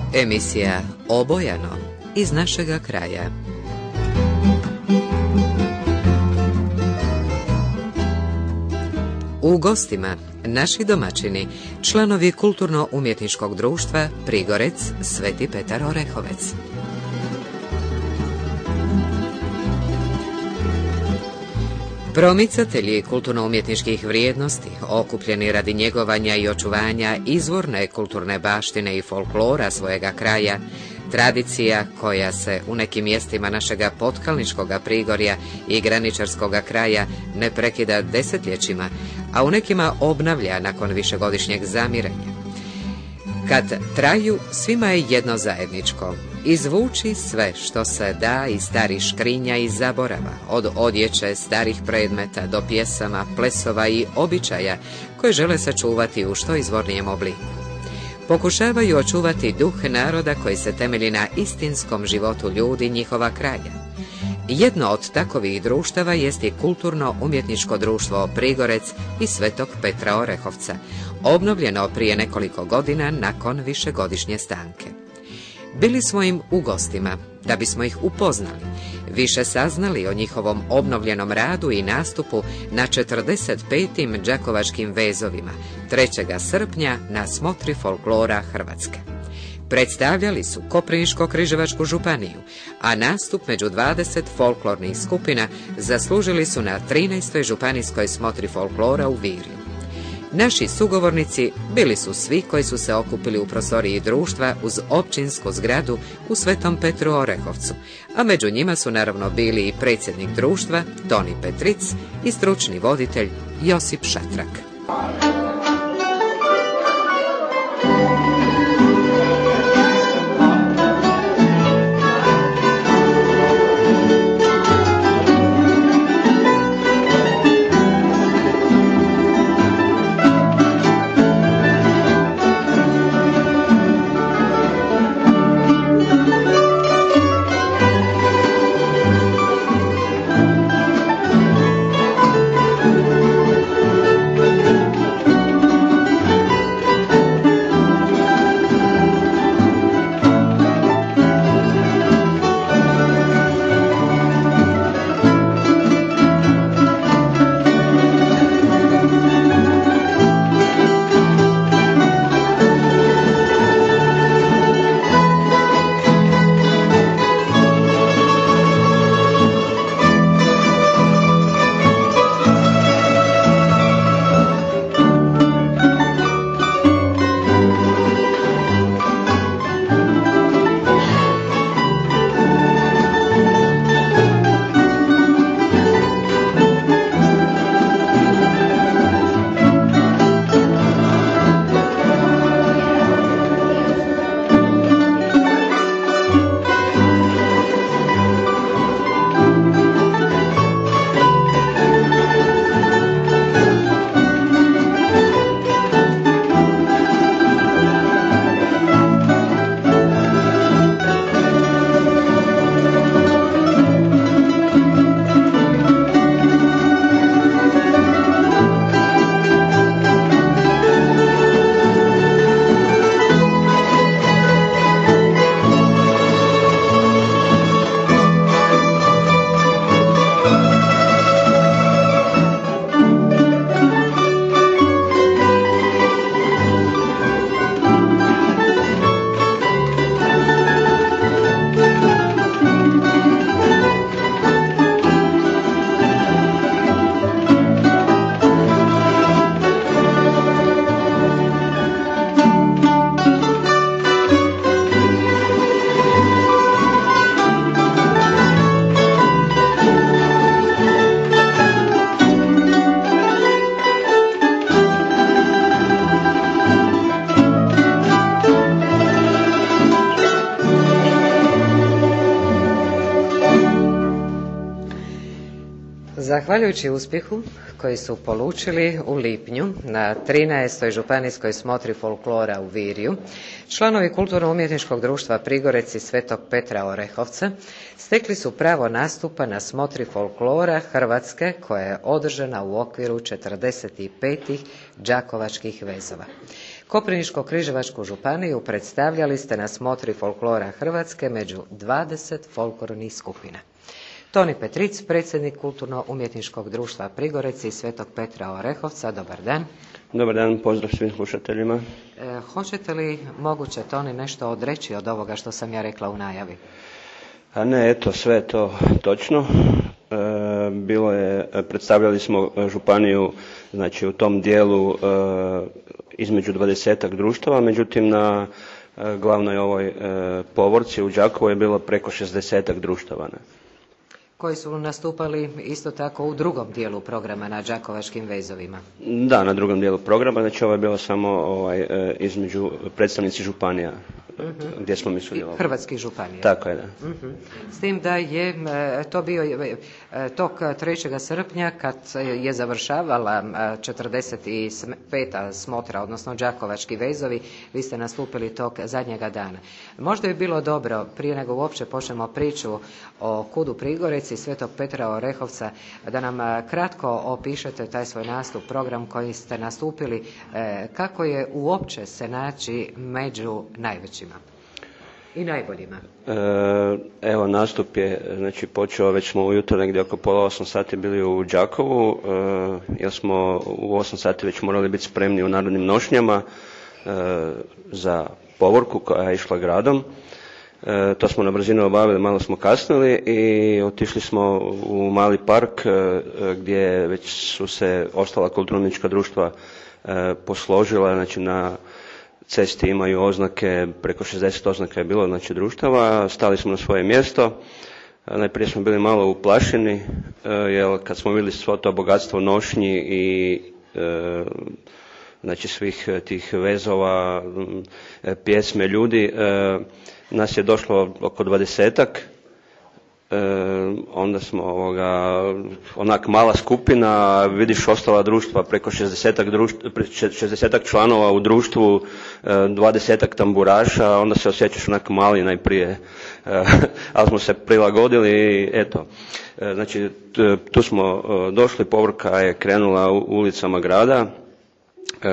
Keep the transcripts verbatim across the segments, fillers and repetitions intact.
Emisija Obojano iz našega kraja. U gostima naši domaćini, članovi Kulturno-umjetničkog društva Prigorec, Sveti Petar Orehovec. Promicatelji kulturno-umjetničkih vrijednosti, okupljeni radi njegovanja i očuvanja izvorne kulturne baštine i folklora svojega kraja, tradicija koja se u nekim mjestima našega potkalničkoga Prigorja i graničarskoga kraja ne prekida desetljećima, a u nekima obnavlja nakon višegodišnjeg zamirenja. Kad traju, svima je jedno zajedničko: izvući sve što se da iz starih škrinja i zaborava, od odjeće, starih predmeta do pjesama, plesova i običaja koje žele sačuvati u što izvornijem obliku. Pokušavaju očuvati duh naroda koji se temelji na istinskom životu ljudi njihova kraja. Jedno od takovih društava jest i Kulturno-umjetničko društvo Prigorec i Svetog Petra Orehovca, obnovljeno prije nekoliko godina nakon višegodišnje stanke. Bili smo im u gostima, da bismo ih upoznali, više saznali o njihovom obnovljenom radu i nastupu na četrdeset petim đakovačkim vezovima, trećeg srpnja na Smotri folklora Hrvatske. Predstavljali su Koprivničko-križevačku županiju, a nastup među dvadeset folklornih skupina zaslužili su na trinaestoj županijskoj Smotri folklora u Virju. Naši sugovornici bili su svi koji su se okupili u prostoriji društva uz općinsku zgradu u Svetom Petru Orehovcu, a među njima su naravno bili i predsjednik društva Toni Petric i stručni voditelj Josip Šatrak. Zahvaljujući uspjehu koji su polučili u lipnju na trinaestoj županijskoj Smotri folklora u Virju, članovi Kulturno-umjetničkog društva Prigorec i Svetog Petra Orehovca stekli su pravo nastupa na Smotri folklora Hrvatske koja je održana u okviru četrdeset petih đakovačkih vezova. Koprivničko-križevačku županiju predstavljali ste na smotri folklora Hrvatske među dvadeset folklornih skupina. Toni Petric, predsjednik Kulturno-umjetničkog društva Prigorec i Svetog Petra Orehovca, dobar dan. Dobar dan, pozdrav svim slušateljima. E, hoćete li moguće, Toni, nešto odreći od ovoga što sam ja rekla u najavi? A ne, eto, sve je to točno. E, bilo je, predstavljali smo županiju, znači u tom dijelu e, između dvadesetak društava, međutim na e, glavnoj ovoj e, povorci u Đakovu je bilo preko šezdesetak društava. Ne? Koji su nastupali isto tako u drugom dijelu programa na Đakovačkim vezovima. Da, na drugom dijelu programa, znači ovo je bilo samo ovaj, između predstavnici županija, uh-huh. gdje smo mi sudjelovali. Hrvatskih županija. Tako je, da. Uh-huh. S tim da je to bio tog trećeg srpnja kad je završavala četrdeset peta smotra, odnosno Đakovački vezovi, vi ste nastupili tog zadnjega dana. Možda bi bilo dobro, prije nego uopće počnemo priču o Kudu Prigorec i Svetog Petra Orehovca, da nam kratko opišete taj svoj nastup, program koji ste nastupili, kako je uopće se naći među najvećima i najboljima. Evo, nastup je znači počeo, već smo ujutro negdje oko pola osam sati bili u Đakovu, jer smo u osam sati već morali biti spremni u narodnim nošnjama za povorku koja je išla gradom. E, to smo na brzinu obavili, malo smo kasnili i otišli smo u mali park e, gdje već su se ostala kulturno-umjetnička društva e, posložila, znači na cesti imaju oznake, preko šezdeset oznaka je bilo, znači društava, stali smo na svoje mjesto. E, najprije smo bili malo uplašeni, e, jer kad smo vidjeli svo to bogatstvo nošnji i e, znači svih tih vezova, pjesme ljudi, e, nas je došlo oko dvadesetak, e, onda smo ovoga, onak mala skupina, vidiš ostala društva, preko šezdesetak, društva, šezdesetak članova u društvu, e, dvadesetak tamburaša, onda se osjećaš onak mali najprije, e, ali smo se prilagodili i eto. E, znači tu smo došli, povorka je krenula ulicama grada e,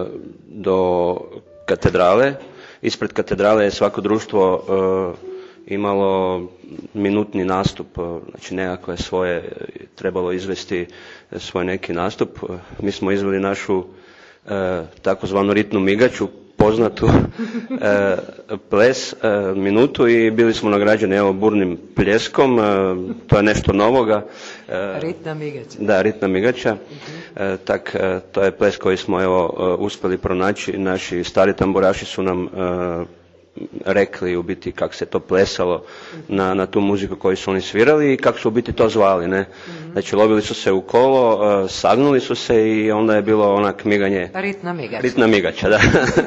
do katedrale. Ispred katedrale je svako društvo e, imalo minutni nastup, znači nekako je svoje, trebalo izvesti svoj neki nastup. Mi smo izveli našu e, takozvanu ritnu migaču, poznatu e, ples, e, minutu i bili smo nagrađeni evo burnim pljeskom, e, to je nešto novoga. E, ritna migača. Da, ritna migača. E, tak, e, to je ples koji smo evo e, uspjeli pronaći, naši stari tamburaši su nam e, rekli u biti kako se to plesalo na, na tu muziku koju su oni svirali i kako su u biti to zvali, ne. Znači lovili su se u kolo, uh, sagnuli su se i onda je bilo onak miganje. Ritna migača. Ritna migača, da.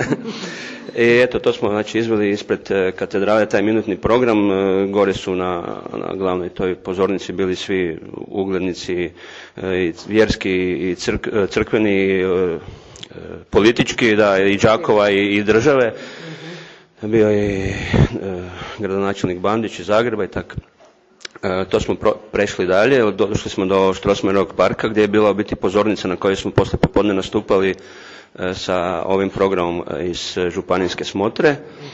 I eto, to smo znači izveli ispred uh, katedrale, taj minutni program, uh, gore su na, na glavnoj toj pozornici bili svi uglednici, uh, i vjerski i crk, uh, crkveni, uh, uh, politički, da, i Đakova i, i države. Bio je e, gradonačelnik Bandić iz Zagreba i tako. E, to smo pro, prešli dalje, došli smo do Strossmayerovog parka gdje je bila u biti pozornica na kojoj smo poslije popodne nastupali e, sa ovim programom iz županijske smotre.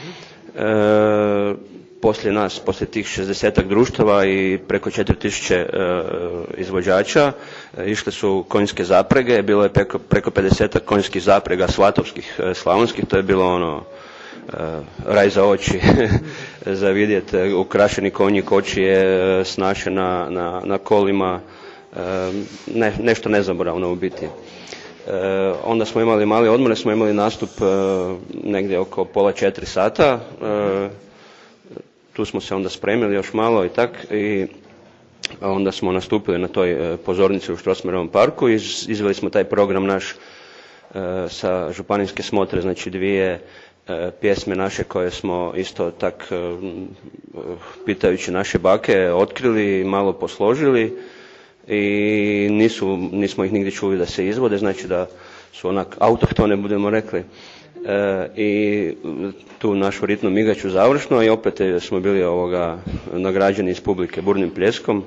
E, poslije nas, poslije tih šezdesetak društava i preko četiri tisuće e, izvođača, e, išle su konjske zaprege, bilo je preko, preko pedesetak konjskih zaprega svatovskih, e, slavonskih, to je bilo ono Uh, raj za oči za vidjeti, ukrašeni konji, kočije, snaše na, na, na kolima, uh, ne, nešto nezaboravno u biti. Uh, onda smo imali mali odmor, smo imali nastup uh, negdje oko pola četiri sata, uh, tu smo se onda spremili još malo i tak i onda smo nastupili na toj uh, pozornici u Strossmayerovom parku i iz, izveli smo taj program naš uh, sa županijske smotre, znači dvije pjesme naše koje smo isto tak pitajući naše bake otkrili, malo posložili i nisu, nismo ih nigdje čuli da se izvode, znači da su onak autohtone, budemo rekli. E, i tu našu ritnu migaču završno i opet smo bili ovoga nagrađeni iz publike burnim pljeskom.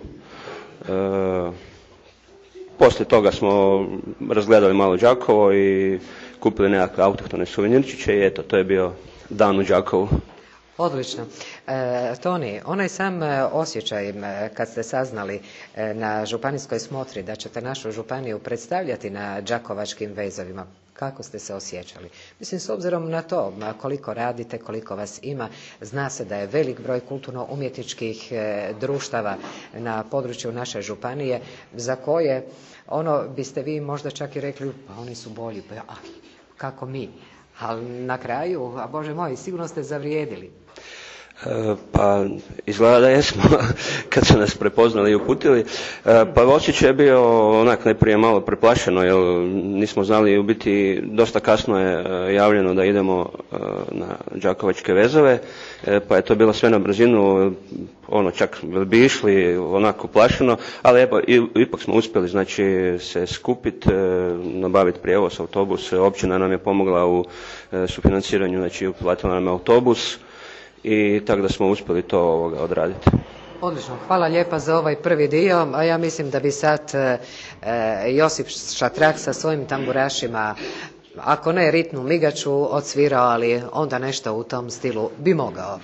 E, poslije toga smo razgledali malo Đakovo i kupili nekakve autohtone suvenirčiće i eto, to je bio dan u Đakovu. Odlično. E, Toni, onaj sam e, osjećaj e, kad ste saznali e, na županijskoj smotri da ćete našu županiju predstavljati na đakovačkim vezovima, kako ste se osjećali? Mislim, s obzirom na to koliko radite, koliko vas ima, zna se da je velik broj kulturno-umjetničkih e, društava na području naše županije, za koje, ono, biste vi možda čak i rekli, pa oni su bolji, pa a, kako mi? Ali na kraju, a Bože moj, sigurno ste zavrijedili. Pa izgleda da jesmo kad su nas prepoznali i uputili. Pa osjećaj je bio onak najprije malo preplašeno jer nismo znali, u biti dosta kasno je javljeno da idemo na đakovačke vezove, pa je to bilo sve na brzinu, ono čak bi išli onako plašeno, ali evo, ipak smo uspjeli znači se skupiti, nabaviti prijevoz, autobus, općina nam je pomogla u sufinanciranju, znači uplatila nam je autobus. I tako da smo uspjeli to ovoga odraditi. Odlično, hvala lijepa za ovaj prvi dio, a ja mislim da bi sad e, Josip Šatrak sa svojim tamburašima, ako ne ritnu migaču, odsvirao, ali onda nešto u tom stilu bi mogao.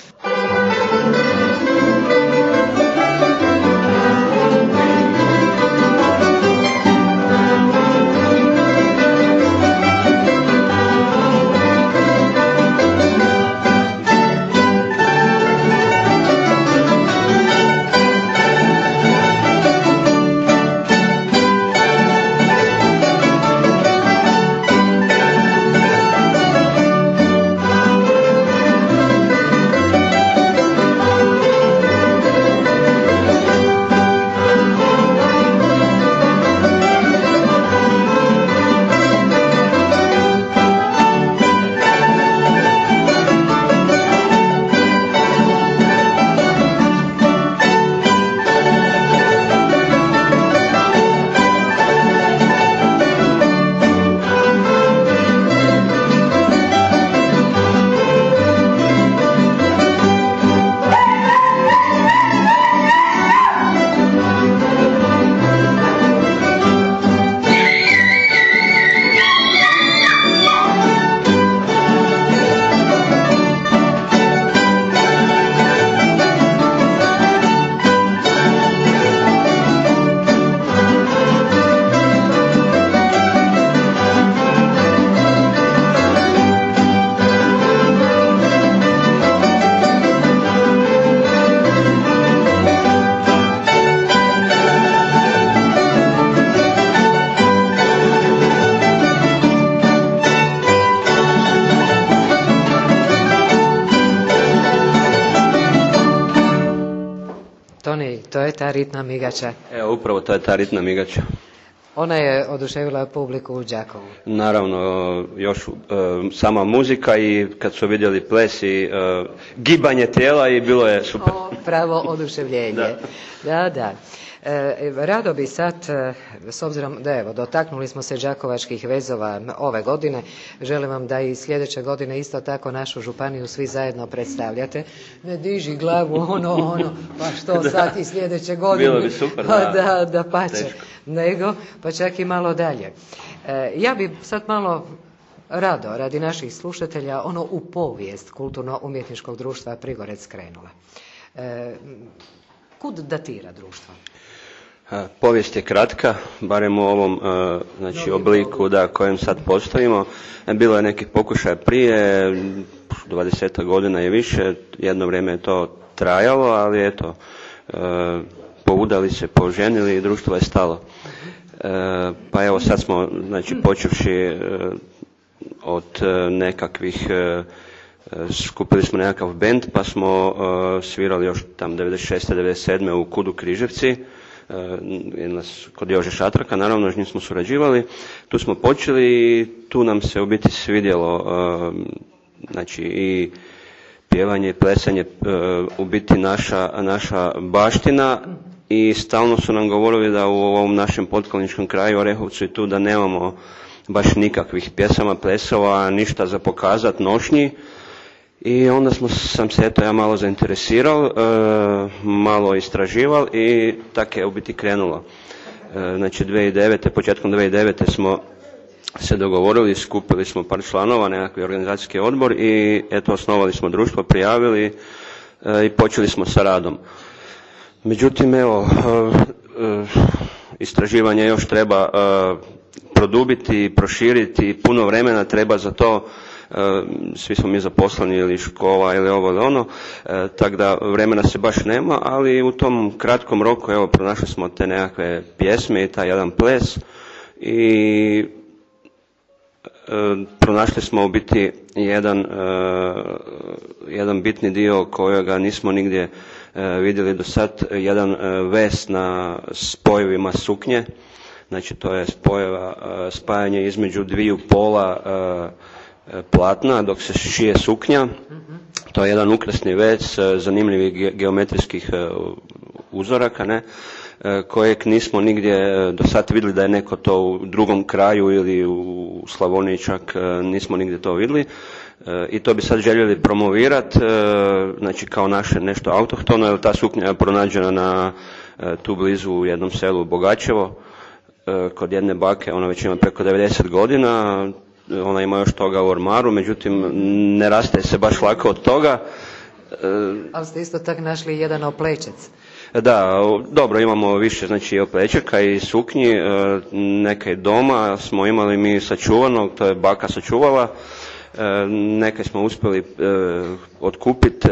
Toni, to je ta ritna migača. Evo, upravo to je ta ritna migača. Ona je oduševila publiku u Đakovu. Naravno, još uh, sama muzika i kad su vidjeli ples i uh, gibanje tijela i bilo je super. O, pravo oduševljenje. Da, da. da. E, rado bi sad, s obzirom da evo, dotaknuli smo se đakovačkih vezova ove godine, želim vam da i sljedeće godine isto tako našu županiju svi zajedno predstavljate. Ne diži glavu, ono, ono, pa što da. Sad i sljedeće godine. Bilo bi super, da. Da, da pače. Nego, pa čak i malo dalje. E, ja bi sad malo rado, radi naših slušatelja, ono u povijest kulturno-umjetničkog društva Prigorec krenula. E, kud datira društvo? Povijest je kratka, barem u ovom znači, obliku da kojem sad postojimo. Bilo je nekih pokušaja prije, dvadeset godina je više, jedno vrijeme je to trajalo, ali eto, poudali se, poženili i društvo je stalo. Pa evo sad smo, znači, počevši od nekakvih, skupili smo nekakav bend pa smo svirali još tam devedeset šeste devedeset sedme u Kudu Križevci. Kod Jože Šatraka, naravno s njim smo surađivali, tu smo počeli i tu nam se u biti svidjelo, znači i pjevanje i plesanje, u biti naša, naša baština i stalno su nam govorili da u ovom našem potkalničkom kraju, Orehovcu i tu, da nemamo baš nikakvih pjesama, plesova, ništa za pokazat, nošnji. I onda smo, sam se eto ja malo zainteresirao, e, malo istražival i tako je u biti krenulo. E, znači dvije tisuće devete, početkom dvije tisuće devete smo se dogovorili, skupili smo par članova, nekakvi organizacijski odbor i eto osnovali smo društvo, prijavili i počeli smo sa radom. Međutim, evo, istraživanje još treba produbiti, proširiti, puno vremena treba za to, svi smo mi zaposleni ili škola ili ovo ili ono, tako da vremena se baš nema, ali u tom kratkom roku, evo, pronašli smo te nekakve pjesme i taj jedan ples i pronašli smo u biti jedan, jedan bitni dio kojega nismo nigdje vidjeli do sad, jedan vez na spojevima suknje, znači to je spojeva, spajanje između dviju pola platna dok se šije suknja. To je jedan ukrasni vez zanimljivih geometrijskih uzoraka, ne, kojeg nismo nigdje do sad vidjeli da je neko to u drugom kraju ili u Slavoniji čak nismo nigdje to vidjeli. I to bi sad željeli promovirati, znači kao naše nešto autohtono, jer ta suknja je pronađena na, tu blizu u jednom selu Bogačevo, kod jedne bake, ona već ima preko devedeset godina, ona ima još toga u ormaru, međutim ne raste se baš lako od toga. Ali ste isto tak našli jedan oplečec. Da, dobro, imamo više, znači i oplečaka i suknji, neke doma smo imali mi sačuvanog, to je baka sačuvala, neke smo uspjeli otkupiti,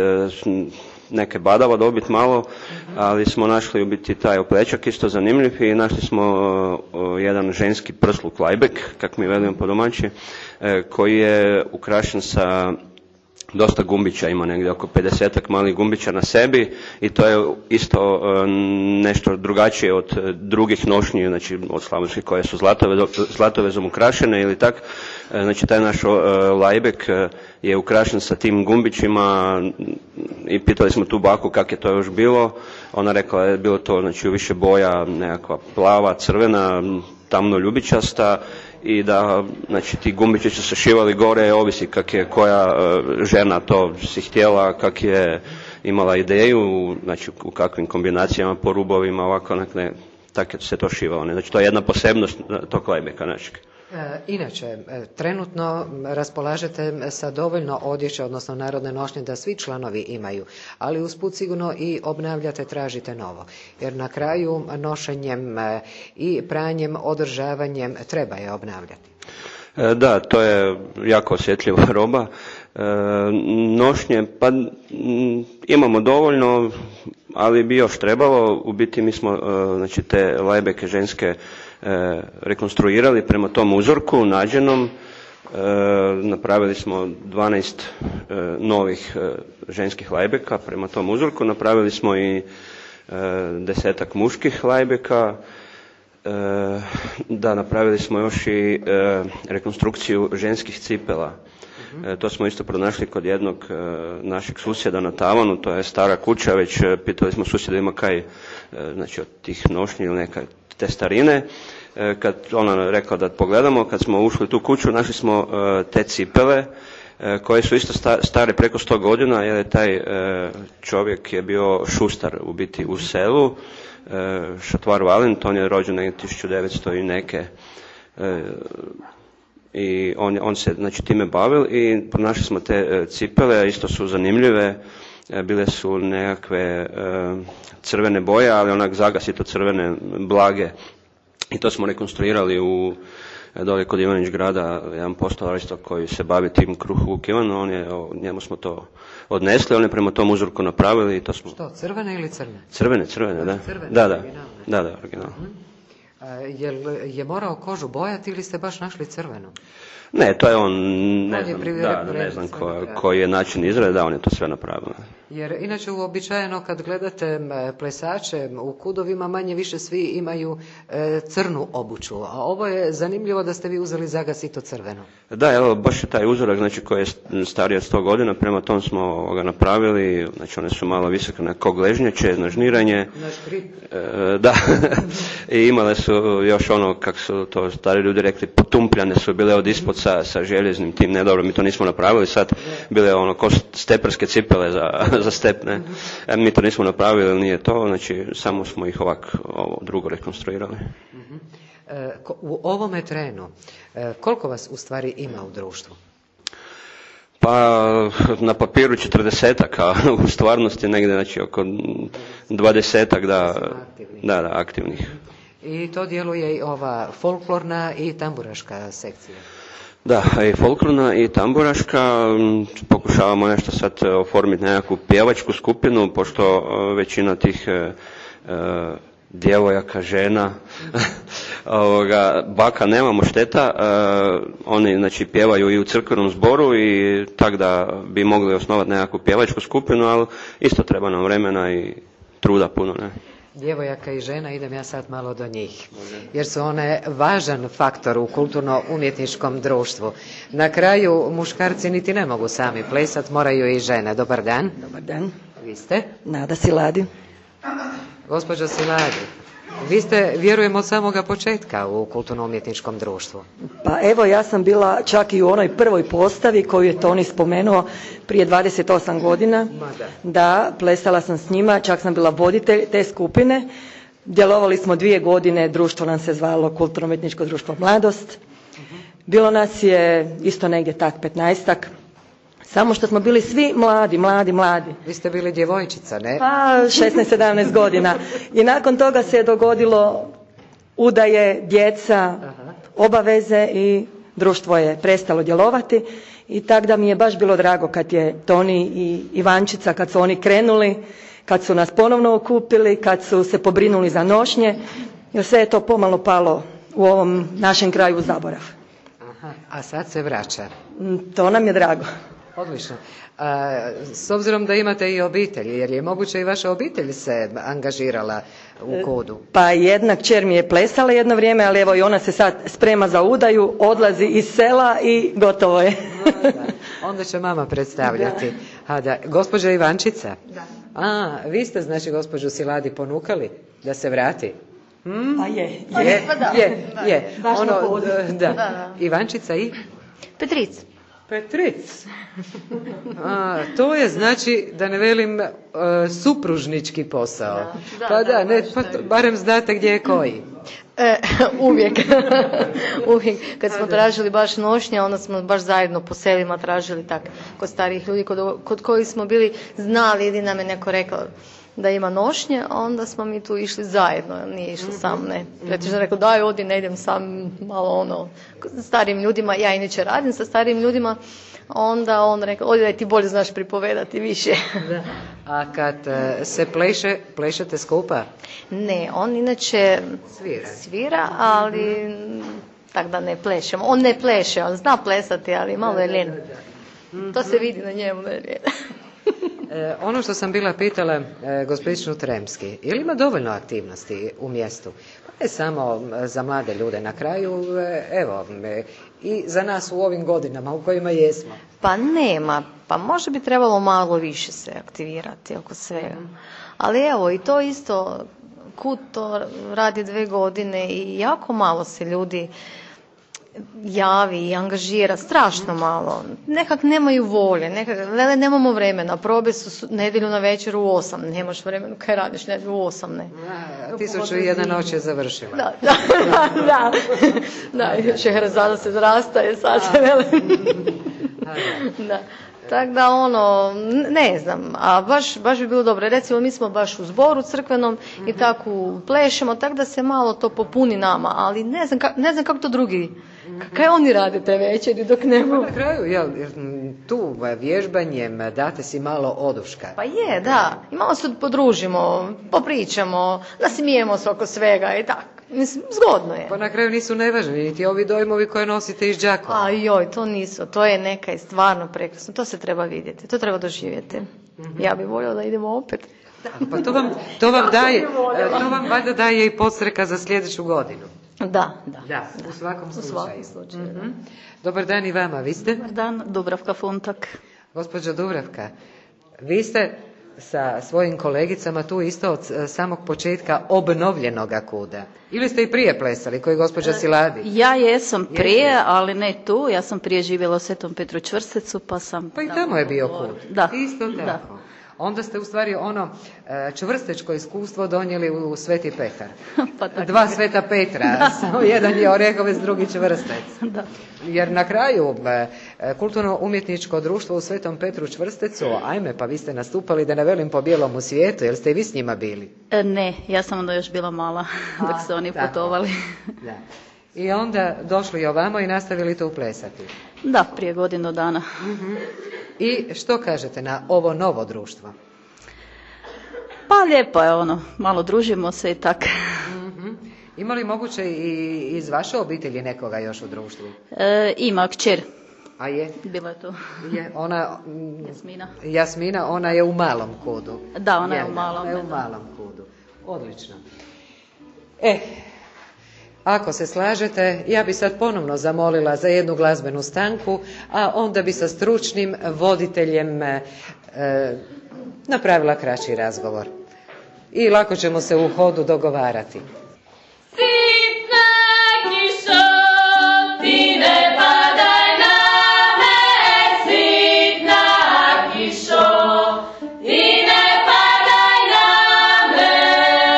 neke badava dobiti malo, ali smo našli u biti taj oplečak isto zanimljiv i našli smo jedan ženski prsluk lajbek, kako mi velimo po domaći, koji je ukrašen sa dosta gumbića, ima negdje oko pedesetak malih gumbića na sebi i to je isto nešto drugačije od drugih nošnji, znači od slavonskih koje su zlatove, zlatovezom ukrašene ili tak. Znači taj naš lajbek je ukrašen sa tim gumbićima i pitali smo tu baku kak je to još bilo. Ona rekla je bilo to znači u više boja, nekakva plava, crvena, tamno ljubičasta i da znači ti gumbići su se šivali gore, ovisi kak je koja žena to si htjela, kak je imala ideju, znači u kakvim kombinacijama po rubovima, ovako nekne, tako se to šivalo. Znači to je jedna posebnost tog lajbeka našeg. Inače, trenutno raspolažete sa dovoljno odjeće, odnosno narodne nošnje da svi članovi imaju, ali usput sigurno i obnavljate, tražite novo. Jer na kraju nošenjem i pranjem, održavanjem treba je obnavljati. Da, to je jako osjetljiva roba. Nošnje, pa imamo dovoljno, ali bi još trebalo. U biti mi smo znači, te lajbeke ženske rekonstruirali prema tom uzorku nađenom. Napravili smo dvanaest novih ženskih lajbeka prema tom uzorku. Napravili smo i desetak muških lajbeka. Da, napravili smo još i rekonstrukciju ženskih cipela. To smo isto pronašli kod jednog našeg susjeda na tavanu, to je stara kuća, već pitali smo susjeda ima kaj, znači od tih nošnji ili neka te starine. Kad ona rekla da pogledamo, kad smo ušli u tu kuću, našli smo te cipele koje su isto stare preko sto godina, jer je taj čovjek je bio šustar u biti u selu, Šatvar Valent, on je rođen negdje tisuću devetsto i neke, i on, on se znači time bavil i pronašli smo te cipele, isto su zanimljive, bile su nekakve crvene boje, ali onak zagasito crvene, blage, i to smo rekonstruirali u dole kod Ivanić grada, jedan postolar isto koji se bavi tim kruhu Ivanu, on je, njemu smo to odnesli, on je prema tom uzorku napravili i to smo... Što, crvene ili crne? Crvene, crvene, da. Crvene, da, da, da, da, originalno. Je je morao kožu bojati ili ste baš našli crvenu? Ne, to je on, ne znam, da, ne znam ko, koji je način izrade, da, on je to sve napravio. Jer inače uobičajeno kad gledate plesače u kudovima, manje više svi imaju e, crnu obuću, a ovo je zanimljivo da ste vi uzeli zagasito crveno. Da, evo, baš je taj uzorak, znači koji je stariji od sto godina, prema tom smo ga napravili, znači one su malo visoke na kogležnjeće, na žniranje. Na škrit. E, da, i imale su još ono, kako su to stari ljudi rekli, potumpljane su bile od ispod sa, sa željeznim tim, ne dobro, mi to nismo napravili sad, bile ono ko steperske cipele za za step, ne. E, mi to nismo napravili, nije to, znači samo smo ih ovak ovo drugo rekonstruirali. E, u ovome trenu, e, koliko vas u stvari ima u društvu? Pa na papiru četrdesetak, a u stvarnosti negdje znači oko dvadesetak, da, da, da, aktivnih. I to djeluje i ova folklorna i tamburaška sekcija? Da, i folklorna i tamburaška. Pokušavamo nešto sad oformiti nekakvu pjevačku skupinu, pošto većina tih e, e, djevojaka, žena, ovoga, baka nemamo šteta, uh, oni znači pjevaju i u crkvenom zboru i tak da bi mogli osnovati nekakvu pjevačku skupinu, ali isto treba nam vremena i truda puno, ne. Djevojaka i žena, idem ja sad malo do njih, jer su one važan faktor u kulturno-umjetničkom društvu. Na kraju muškarci niti ne mogu sami plesat, moraju i žene. Dobar dan. Dobar dan. Vi ste? Nada Siladi. Gospođo Siladi, vi ste, vjerujem, od samoga početka u kulturno-umjetničkom društvu. Pa evo, ja sam bila čak i u onoj prvoj postavi koju je Toni spomenuo prije dvadeset osam godina. Da. Da, plesala sam s njima, čak sam bila voditelj te skupine. Djelovali smo dvije godine, društvo nam se zvalo Kulturno-umjetničko društvo Mladost. Bilo nas je isto negdje tak petnaestak. Samo što smo bili svi mladi, mladi, mladi. Vi ste bili djevojčica, ne? Pa šesnaest sedamnaest godina. I nakon toga se je dogodilo udaje, djeca, obaveze i društvo je prestalo djelovati. I tako da mi je baš bilo drago kad je Toni i Ivančica, kad su oni krenuli, kad su nas ponovno okupili, kad su se pobrinuli za nošnje, jer sve je to pomalo palo u ovom našem kraju u zaborav. Aha, a sad se vraća. To nam je drago. Odlično. A, s obzirom da imate i obitelj, jer je moguće i vaša obitelj se angažirala u kodu? Pa jedna kćer mi je plesala jedno vrijeme, ali evo i ona se sad sprema za udaju, odlazi iz sela i gotovo je. No, da. Onda će mama predstavljati. A da, gospođa Ivančica? Da. A, vi ste znači gospođu Siladi ponukali da se vrati? Hmm? A je, Je, Pa da. je, Da. je. Baš na Ono, podu. da. Da, da. Ivančica i? Petric. Petric. A, to je znači, da ne velim, uh, supružnički posao. Da, da, pa da, da, ne, baš pa, tako. barem znate gdje je koji. E, uvijek. Uvijek. Kad smo tražili baš nošnje, onda smo baš zajedno po selima tražili tak kod starijih ljudi, kod, kod kojih smo bili znali ili nam je neko rekao da ima nošnje, onda smo mi tu išli zajedno, nije išlo sam, ne. Pretežno rekao, daj odi, ne idem sam, malo ono, sa starijim ljudima, ja inače radim sa starijim ljudima, onda on rekao, odi, daj, ti bolje znaš pripovedati više. Da. A kad uh, se pleše, plešete skupa? Ne, on inače Svira. svira, ali tak da ne plešemo. On ne pleše, on zna plesati, ali malo je ljen. To se vidi na njemu, ne je ljen. E, ono što sam bila pitala e, gospodinu Tremski, je li ima dovoljno aktivnosti u mjestu? Pa ne samo e, za mlade ljude na kraju, e, evo, e, i za nas u ovim godinama u kojima jesmo. Pa nema, pa možda bi trebalo malo više se aktivirati oko svega. Ali evo, i to isto, Kut to radi dve godine i jako malo se ljudi javi i angažira, strašno malo. Nekak nemaju volje, nekak, vele nemamo vremena, probe su nedjelju na večer u osam, nemaš vremena, kaj radiš nedjelju u osam, ne. A, tisuću i jedna noć je završila. Da, da, da, da, da, Šehrazada se zrastaje, sad se vele. Da. Tako da ono, ne znam, a baš, baš bi bilo dobro. Recimo mi smo baš u zboru crkvenom i tako plešemo, tako da se malo to popuni nama, ali ne znam, ka, ne znam kako to drugi, kaj oni rade te večeri dok ne mogu. Na kraju, jel, tu vježbanjem date si malo oduška. Pa je, da, i malo se podružimo, popričamo, nasmijemo se oko svega i tako. Mislim, zgodno je. Pa na kraju nisu nevažni, niti ovi dojmovi koje nosite iz Đakova. A joj, to nisu, to je neka stvarno prekrasno, to se treba vidjeti, to treba doživjeti. Ja bih voljela da idemo opet. Pa to vam, to vam daje, to vam valjda daje i podstreka za sljedeću godinu. Da, da. Da, u svakom U slučaju. svakom slučaju, da. Dobar dan i vama, vi ste? Dobar dan, Dubravka Funtak. Gospođo Dubravka, vi ste sa svojim kolegicama tu isto od samog početka obnovljenoga kuda. Ili ste i prije plesali, koji je gospođa Siladi? Ja jesam prije, Jeste. ali ne tu. Ja sam prije živjela u Svetom Petru Čvrstecu, pa sam... Pa i tamo je bio kud. Da. Isto tako. Da. onda ste u stvari ono e, čvrstečko iskustvo donijeli u Sveti Petar. Pa tako. Dva Sveta Petra, samo jedan je Orehovec, drugi Čvrstec. Da. Jer na kraju e, kulturno-umjetničko društvo u Svetom Petru Čvrstecu, ajme, pa vi ste nastupali da ne velim po bijelom svijetu, jer ste i vi s njima bili? E, ne, ja sam onda još bila mala dok su oni tako. putovali. Da. I onda došli ovamo i nastavili to uplesati. Da, prije godinu dana. Uh-huh. I što kažete na ovo novo društvo? Pa lijepo je ono, malo družimo se i tak. Uh-huh. Ima li moguće i iz vaše obitelji nekoga još u društvu? E, ima kćer. A je? Bila je to. Je ona... Jasmina. Jasmina, ona je u malom kudu. Da, ona je, je u malom. Ona je u malom kudu. Odlično. E, ako se slažete, ja bi sad ponovno zamolila za jednu glazbenu stanku, a onda bi sa stručnim voditeljem e, napravila kraći razgovor. I lako ćemo se u hodu dogovarati. Sitna kišo, ti ne padaj na me, sitna kišo, ti ne padaj na me.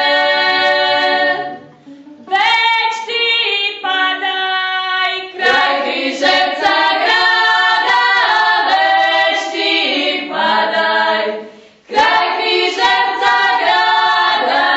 Već ti padaj kraj Križevca grada, već ti padaj kraj Križevca grada.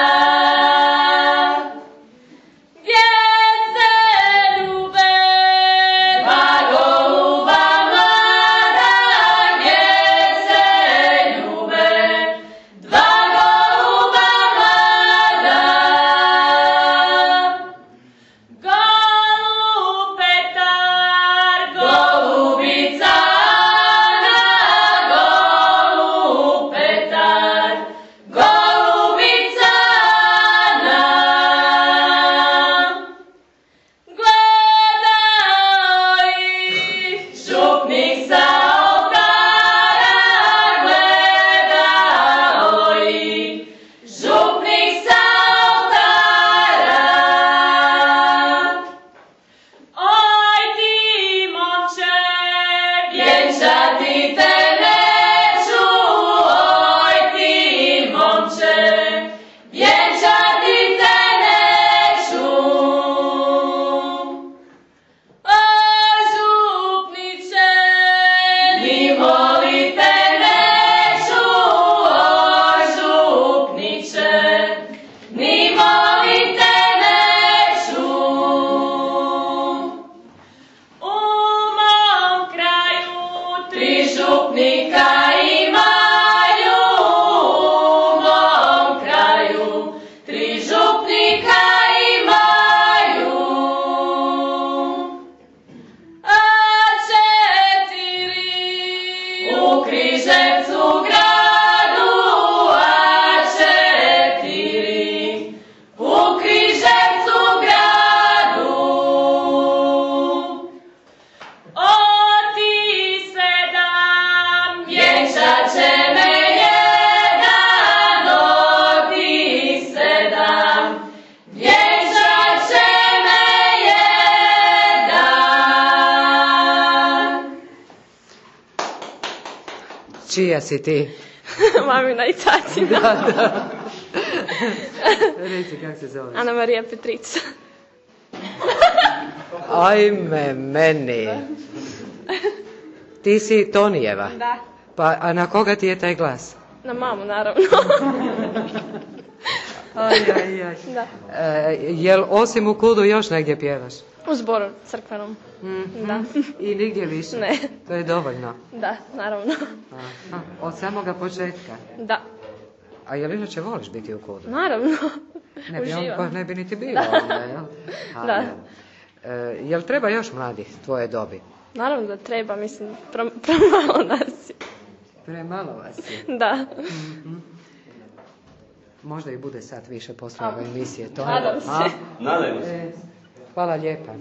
Čija si ti? Mamina i tatina. Da, da. Reci, kako se zoveš? Ana Marija Petrica. Ajme, meni. Ti si Tonijeva? Da. Pa, a na koga ti je taj glas? Na mamu, naravno. Aj, aj, aj. Da. E, jel osim u kudu još negdje pjevaš? U zboru crkvenom. Mm-hmm. Da. I nigdje više? Ne. To je dovoljno? Da, naravno. Aha. Od samoga početka? Da. A jel inače voliš biti u kudu? Naravno. Ne bi, on, Uživam. pa ne bi niti bilo. Da. Onda, jel? A, Da. E, jel treba još mladih tvoje dobi? Naravno da treba, mislim, pre- premalo nas je. Premalo vas je. Da. Mm-hmm. Možda i bude sad više poslije ove emisije. To Nadam se. A? Nadajmo se. E, hvala lijepa.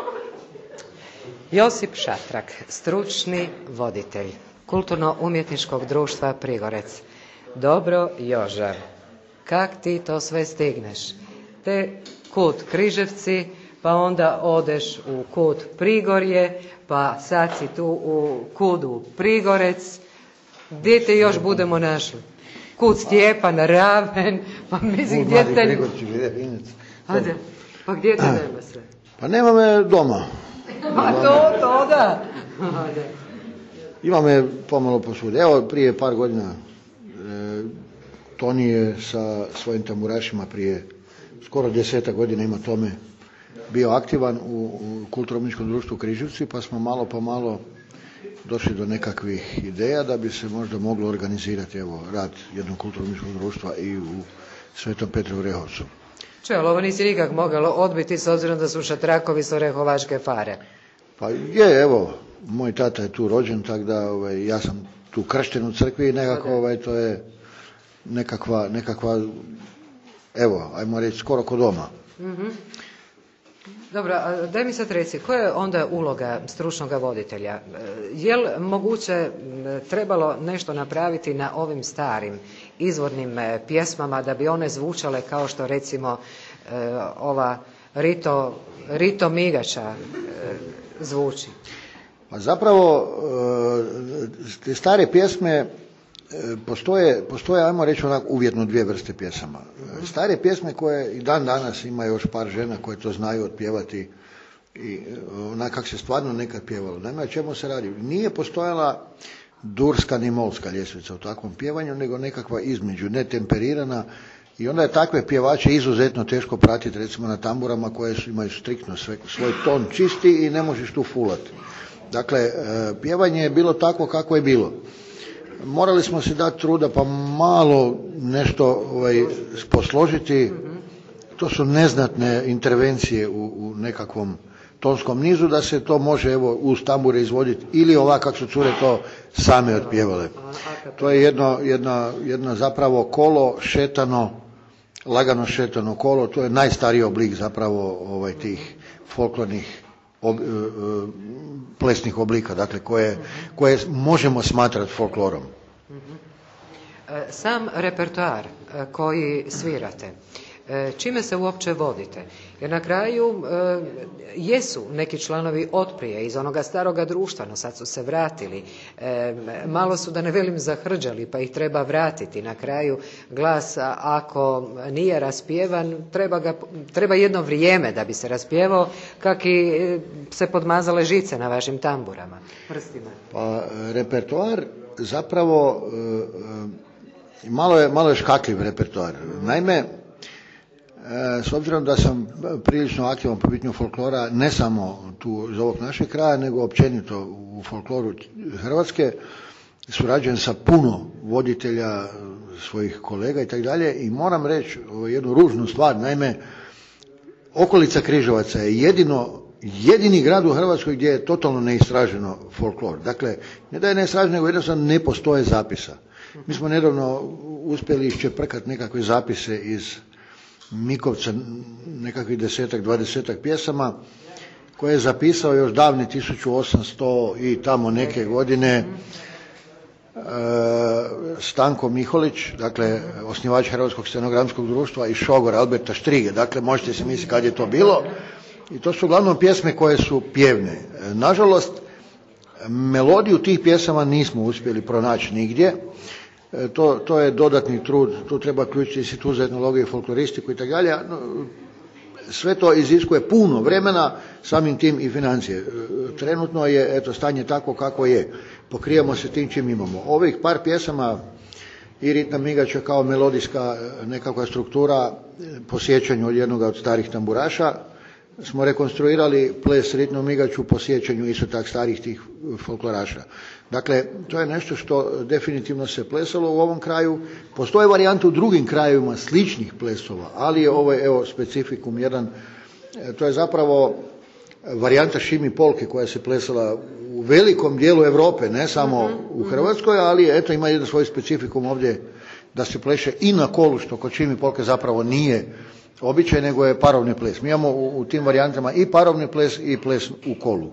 Josip Šatrak, stručni voditelj Kulturno-umjetničkog društva Prigorec. Dobro, Joža, kak ti to sve stigneš? Te kut Križevci, pa onda odeš u kut Prigorje, pa sad si tu u kudu Prigorec. Gdje te još budemo našli? Kud Stjepan, Raven, pa mislim gdje te... Ajde, pa gdje te nema sve? Pa nema me doma. Pa to, to da. Ajde. Ima me pomalo posvuda. Evo, prije par godina e, Toni je sa svojim tamburašima prije skoro desetak godina ima tome bio aktivan u, u kulturno-umjetničkom društvu Križevci, pa smo malo po malo došli do nekakvih ideja da bi se možda moglo organizirati evo, rad jednog kulturno-umjetničkog društva i u Svetom Petru u Rehovcu. Če, ali ovo nisi nikak moglo odbiti s obzirom da su šatrakovi s Orehovačke fare? Pa je, evo, moj tata je tu rođen, tako da ovaj, ja sam tu kršten u crkvi i nekako ovaj, to je nekakva, nekakva, evo, ajmo reći, skoro kod doma. Mm-hmm. Dobro, a daj mi sad reci, koja je onda uloga stručnog voditelja? Je li moguće trebalo nešto napraviti na ovim starim izvornim pjesmama da bi one zvučale kao što recimo ova Rito, Rito Migača zvuči? Pa zapravo te stare pjesme Postoje, postoje, ajmo reći onako uvjetno dvije vrste pjesama. Stare pjesme koje i dan danas ima još par žena koje to znaju otpjevati i onak kak se stvarno nekad pjevalo. Naime, o čemu se radi? Nije postojala durska ni molska ljestvica u takvom pjevanju, nego nekakva između, netemperirana, i onda je takve pjevače izuzetno teško pratiti, recimo na tamburama koje su, imaju striktno sve, svoj ton čisti i ne možeš tu fulati. Dakle, pjevanje je bilo tako kako je bilo. Morali smo si dati truda pa malo nešto ovaj, posložiti. To su neznatne intervencije u, u nekakvom tonskom nizu da se to može evo uz tambure izvoditi ili ovako kako su cure to same otpjevale. To je jedno, jedno, jedno zapravo kolo šetano, lagano šetano kolo, to je najstariji oblik zapravo ovaj, tih folklornih ob, plesnih oblika, dakle koje, koje možemo smatrati folklorom. Sam repertoar koji svirate, čime se uopće vodite? Jer na kraju e, jesu neki članovi otprije iz onoga staroga društva, no sad su se vratili. E, malo su, da ne velim, zahrđali, pa ih treba vratiti. Na kraju glas, ako nije raspjevan, treba, ga, treba jedno vrijeme da bi se raspjevao, kak i se podmazale žice na vašim tamburama, prstima. Pa repertoar zapravo e, malo je, malo je škakljiv repertoar. Naime, s obzirom da sam prilično aktivan po pitanju folklora, ne samo tu iz ovog našeg kraja, nego općenito u folkloru Hrvatske, surađujem sa puno voditelja svojih kolega i tako dalje, i moram reći jednu ružnu stvar. Naime, okolica Križevaca je jedino, jedini grad u Hrvatskoj gdje je totalno neistraženo folklor. Dakle, ne da je neistraženo, nego jednostavno ne postoje zapisa. Mi smo nedavno uspjeli iščeprkati nekakve zapise iz Mikovca, nekakvih desetak, dvadesetak pjesama koje je zapisao još davne tisuću osamsto i tamo neke godine e, Stanko Miholić, dakle osnivač Hrvatskog scenogramskog društva, i šogor Alberta Štrige. Dakle, možete se misliti kad je to bilo. I to su uglavnom pjesme koje su pjevne. Nažalost, melodiju tih pjesama nismo uspjeli pronaći nigdje. To, to je dodatni trud, tu treba uključiti institut za etnologiju i folkloristiku i tako dalje. Sve to iziskuje puno vremena, samim tim i financije. Trenutno je eto stanje tako kako je. Pokrijemo se tim čim imamo. Ovih par pjesama i Ritna Migača kao melodijska nekakva struktura po sjećanju od jednog od starih tamburaša smo rekonstruirali ples Ritnu Migaču po sjećanju isto tak starih tih folkloraša. Dakle, to je nešto što definitivno se plesalo u ovom kraju. Postoje varijante u drugim krajevima sličnih plesova, ali je ovo evo specifikum jedan. To je zapravo varijanta Šimi Polke koja se plesala u velikom dijelu Europe, ne samo u Hrvatskoj, ali eto ima jedan svoj specifikum ovdje da se pleše i na kolu, što kod Šimi Polke zapravo nije običaj, nego je parovni ples. Mi imamo u, u tim varijantama i parovni ples i ples u kolu.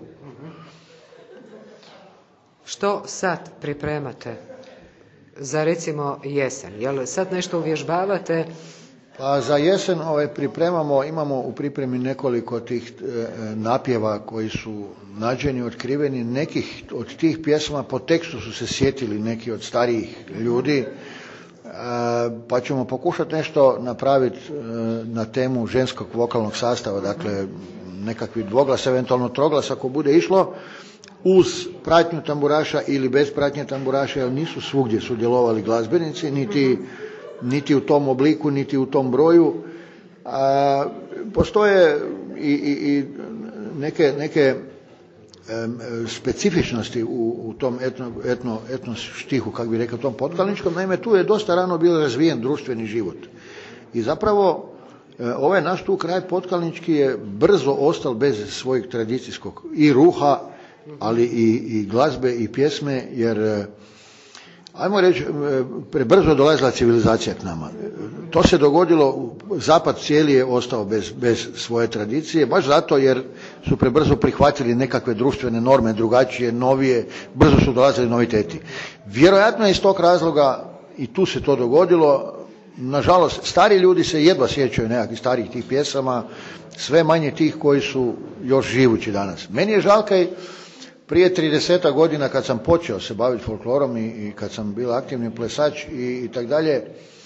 Što sad pripremate za recimo jesen? Jel sad nešto uvježbavate? Pa za jesen ovaj, pripremamo, imamo u pripremi nekoliko tih e, napjeva koji su nađeni, otkriveni. Nekih od tih pjesama po tekstu su se sjetili neki od starijih ljudi. E, pa ćemo pokušati nešto napraviti na temu ženskog vokalnog sastava, dakle nekakvi dvoglas, eventualno troglas ako bude išlo, uz pratnju tamburaša ili bez pratnje tamburaša, jer nisu svugdje sudjelovali glazbenici, niti, niti u tom obliku, niti u tom broju. A, postoje i, i, i neke, neke um, specifičnosti u, u tom etno, etno, etno štihu, kako bi rekao, tom potkalničkom. Naime, tu je dosta rano bio razvijen društveni život. I zapravo ovaj naš tu kraj potkalnički je brzo ostao bez svojeg tradicijskog i ruha, ali i, i glazbe i pjesme, jer ajmo reći, prebrzo je dolazila civilizacija k nama. To se dogodilo, zapad cijeli je ostao bez, bez svoje tradicije, baš zato jer su prebrzo prihvatili nekakve društvene norme, drugačije, novije, brzo su dolazili noviteti. Vjerojatno je iz tog razloga i tu se to dogodilo. Nažalost, stari ljudi se jedva sjećaju nekakvih starih tih pjesama, sve manje tih koji su još živući danas. Meni je žalkaj, prije tridesetak godina kad sam počeo se baviti folklorom i, i kad sam bio aktivni plesač i, i tak dalje,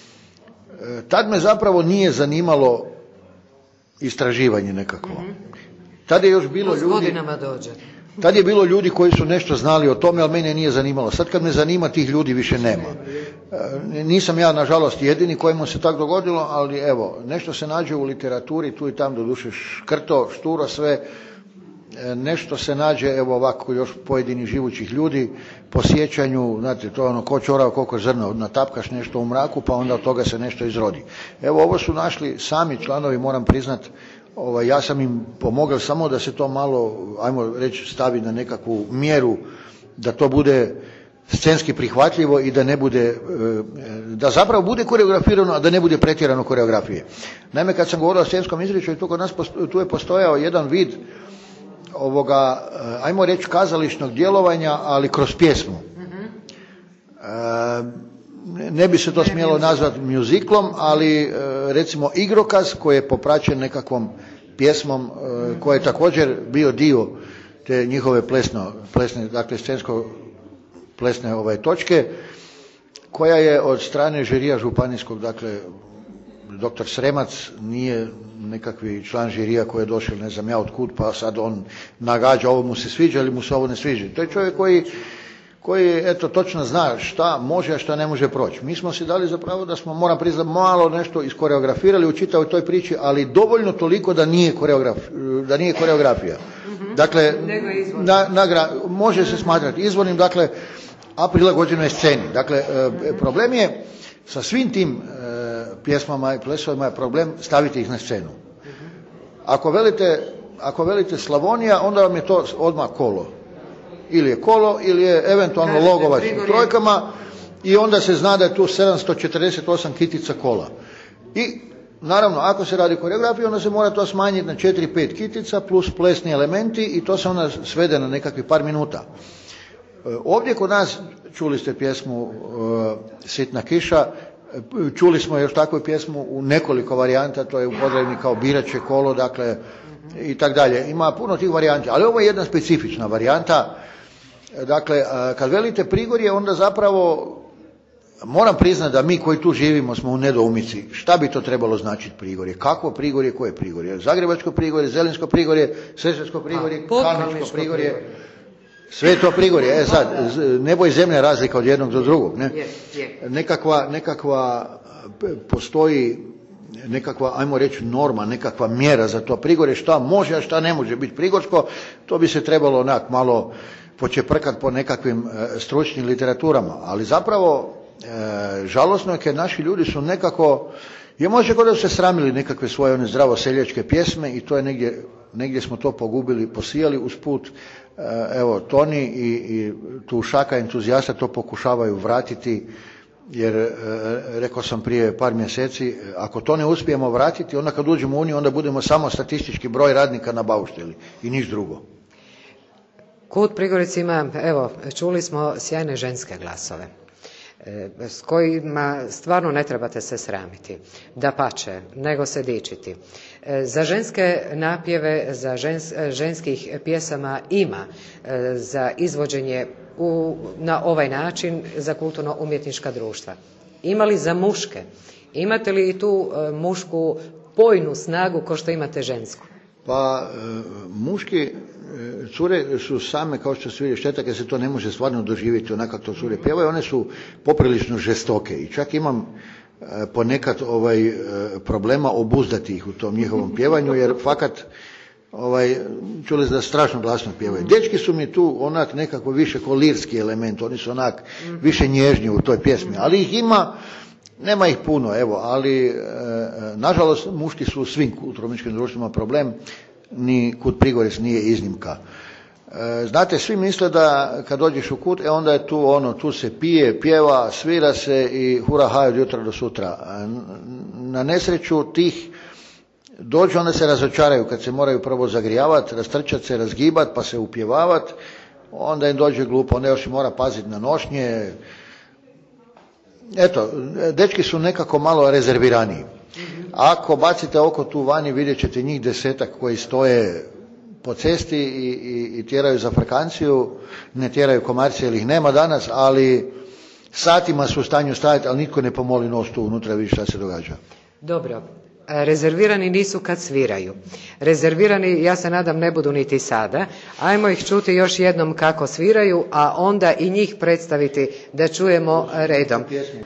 tad me zapravo nije zanimalo istraživanje nekakvo. Tad je još bilo ljudi... godinama dođe. Tad je bilo ljudi koji su nešto znali o tome, ali mene nije zanimalo. Sad kad me zanima, tih ljudi više nema. Nisam ja, nažalost, jedini kojemu se tako dogodilo, ali evo, nešto se nađe u literaturi, tu i tam doduše škrto, šturo sve, nešto se nađe, evo ovako, još pojedinih živućih ljudi, po sjećanju, znate, to je ono, ko čorao, koliko zrno, natapkaš nešto u mraku, pa onda od toga se nešto izrodi. Evo, ovo su našli sami članovi, moram priznat, ovaj, ja sam im pomogao samo da se to malo, ajmo reći, stavi na nekakvu mjeru, da to bude scenski prihvatljivo i da ne bude, da zapravo bude koreografirano, a da ne bude pretjerano koreografije. Naime, kad sam govorio o scenskom izričaju, tu kod nas tu je postojao jedan vid ovoga, ajmo reći, kazališnog djelovanja, ali kroz pjesmu. Ne bi se to smjelo nazvati muziklom, ali recimo igrokaz koji je popraćen nekakvom pjesmom koji je također bio dio te njihove plesno, plesne, dakle scensko plesne ovaj, točke, koja je od strane žirija županijskog, dakle doktor Sremac nije nekakvi član žirija koji je došao, ne znam ja od kud, pa sad on nagađa ovo mu se sviđa ili mu se ovo ne sviđa. To je čovjek koji, koji eto, točno zna šta može, a šta ne može proći. Mi smo si dali zapravo da smo, moram priznati, malo nešto iskoreografirali u čitavoj toj priči, ali dovoljno toliko da nije, koreograf, da nije koreografija. Dakle, na, na, može se smatrati izvornim, dakle, a prilagođeno je sceni. Dakle, problem je sa svim tim pjesmama i plesovima je problem staviti ih na scenu. Ako velite, ako velite Slavonija, onda vam je to odmah kolo. Ili je kolo, ili je eventualno Logovac u trojkama i onda se zna da je tu sedamsto četrdeset osam kitica kola. I naravno, ako se radi koreografiju, onda se mora to smanjiti na četiri pet kitica plus plesni elementi i to se onda svede na nekakvih par minuta. Ovdje kod nas, čuli ste pjesmu uh, Sitna kiša, čuli smo još takvu pjesmu u nekoliko varijanta, to je u Podravini kao Birače kolo, dakle, i tak dalje. Ima puno tih varijanti, ali ovo je jedna specifična varijanta. Dakle, kad velite Prigorje, onda zapravo moram priznati da mi koji tu živimo smo u nedoumici. Šta bi to trebalo značiti Prigorje? Kakvo Prigorje, koje Prigorje? Zagrebačko Prigorje, Zelinsko Prigorje, Sesvetsko Prigorje, Kalničko Prigorje. Sve je to Prigorje. E sad, nebo i zemlja razlika od jednog do drugog. Ne? Nekakva, nekakva postoji nekakva, ajmo reći, norma, nekakva mjera za to Prigorje, šta može, a šta ne može biti prigorsko, to bi se trebalo onak malo počeprkat po nekakvim e, stručnim literaturama. Ali zapravo, e, žalosno je kad naši ljudi su nekako, je može kod da su se sramili nekakve svoje one zdravo seljačke pjesme i to je negdje, negdje smo to pogubili, posijali usput. E, evo, Toni i, i tu šaka entuzijasta to pokušavaju vratiti, jer e, rekao sam prije par mjeseci, ako to ne uspijemo vratiti, onda kad uđemo u Uniju, onda budemo samo statistički broj radnika na baušteli i niš drugo. Kut Prigorec ima, evo, čuli smo sjajne ženske glasove, e, s kojima stvarno ne trebate se sramiti, dapače, nego se dičiti. E, za ženske napjeve, za žens, ženskih pjesama ima e, za izvođenje u, na ovaj način za kulturno-umjetnička društva. imali za muške? Imate li i tu e, mušku pojnu snagu ko što imate žensku? Pa e, muški e, cure su same, kao što se vidi, šteta kad se to ne može stvarno doživjeti onako kako to cure pjevaju, one su poprilično žestoke i čak imam e, ponekad ovaj, e, problema obuzdati ih u tom njihovom pjevanju, jer fakat ovaj, čuli ste da strašno glasno pjevaju. Dečki su mi tu onak nekako više ko lirski element, oni su onak više nježniji u toj pjesmi, ali ih ima, nema ih puno, evo, ali e, nažalost muški su u svim kulturno-umjetničkim društvima problem, ni Kut Prigorec nije iznimka. E, znate, svi misle da kad dođeš u Kut, e onda je tu ono, tu se pije, pjeva, svira se i hura haj od jutra do sutra. Na nesreću tih dođu, onda se razočaraju kad se moraju prvo zagrijavati, rastrčati se, razgibati, pa se upjevavati, onda im dođe glupo, onda još mora paziti na nošnje. Eto, dečki su nekako malo rezerviraniji. Ako bacite oko tu vani, vidjet ćete njih desetak koji stoje po cesti i, i, i tjeraju za frkanciju, ne tjeraju komarce jer ih nema danas, ali satima su u stanju stajati, ali nitko ne pomoli nos tu unutra, vidi šta se događa. Dobro. Rezervirani nisu kad sviraju. Rezervirani, ja se nadam, ne budu niti sada. Ajmo ih čuti još jednom kako sviraju, a onda i njih predstaviti da čujemo redom.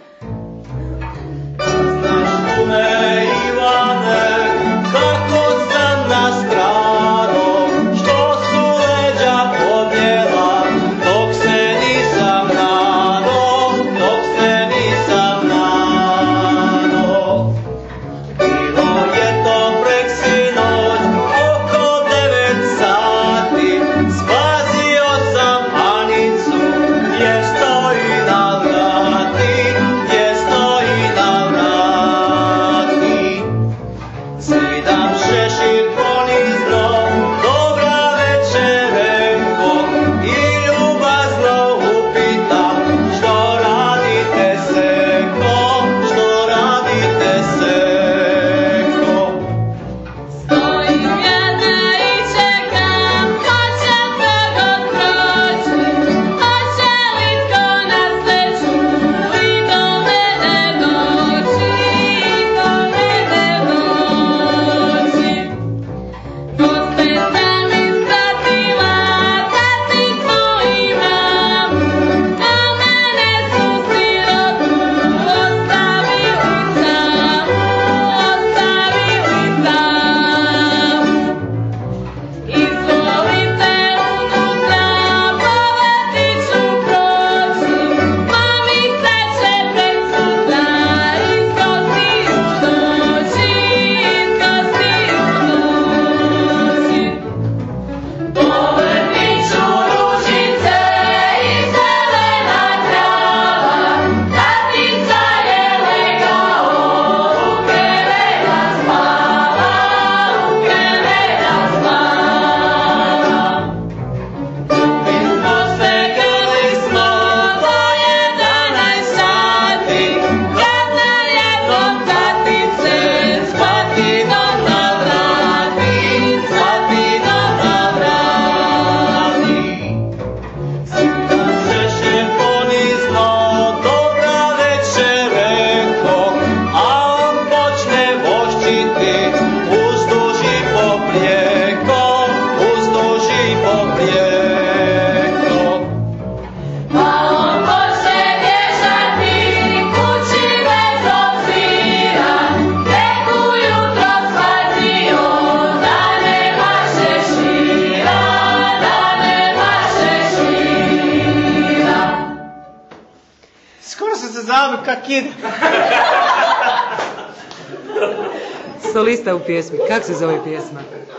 Solista u pjesmi. Kako se zove pjesma?